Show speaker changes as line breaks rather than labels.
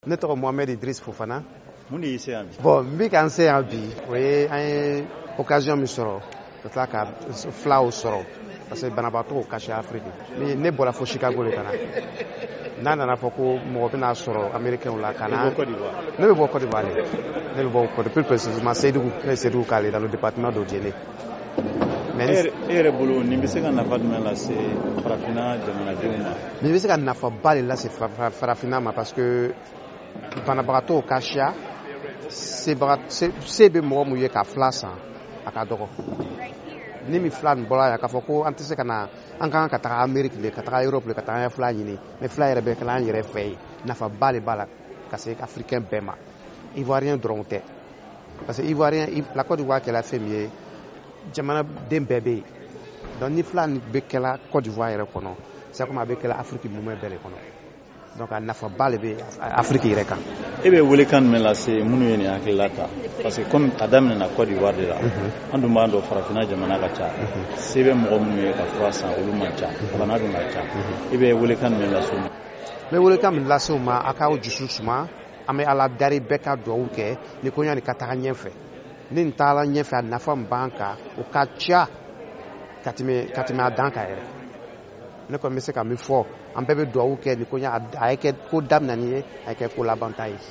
Ne tɔgɔ Mohamed Idriss Fofana.
Mun de y'i se yan bi?
Bon n bɛ k'an se yan bi o ye an ye occasion min sɔrɔ ka tila ka filaw sɔrɔ parce que banabaatɔw kasi Afrique. Ne bɔra fo Chicago de ka na. N'a nana fɔ ko mɔgɔ bɛna sɔrɔ américain la ka na. Ne bɛ bɔ Côte d'Ivoire. Ne bɛ bɔ Côte d'Ivoire, plus précisément Sédougou. Ne ye Sédougou Kale dans le département de Djéné.
E yɛrɛ bolo nin bɛ se ka nafa jumɛn lase farafinna jamanadenw ma?
Nin bɛ se ka nafaba de lase farafinna ma parce que banabagatɔw ka siya se bɛ mɔgɔ mun ye ka fila san a ka dɔgɔ. Ni min fila nin bɔra yan k'a fɔ ko an tɛ se ka na an kan ka taga Amérique le ka taga Europe le ka taga an fila ɲini mais fila yɛrɛ bɛ kɛla an yɛrɛ fɛ yen nafaba de b'a la ka se africain bɛɛ ma. Ivoirien dɔrɔn tɛ parce que Ivoirien la Côte d'Ivoire kɛla fɛn min ye jamanaden bɛɛ bɛ yen donc ni fila nin bɛ kɛla Côte d'Ivoire yɛrɛ kɔnɔ c'est comme a bɛ kɛla Afrique mumɛ bɛɛ de kɔnɔ. Donc a nafaba de bɛ Afrique yɛrɛ kan.
E bɛ welekan jumɛn lase minnu ye nin hakilila ta parce que comme a daminɛna Côte d'Ivoire de la an dun b'a dɔn farafinna jamana ka ca se bɛ mɔgɔ minnu ye ka fura san olu man ca bana dun ka ca e bɛ welekan jumɛn lase u ma?
N bɛ welekan min lase u ma a k'aw dusu suma an bɛ Ala dari bɛɛ ka dugawu kɛ ni ko ɲani ka taga ɲɛfɛ ni nin taala ɲɛfɛ a nafa min b'an kan o ka ca ka tɛmɛ a dan kan yɛrɛ. Ne kɔni bɛ se ka min fɔ an bɛɛ bɛ dugawu kɛ ni ko ɲa a ye kɛ ko daminɛni ye a ye kɛ ko laban ta ye.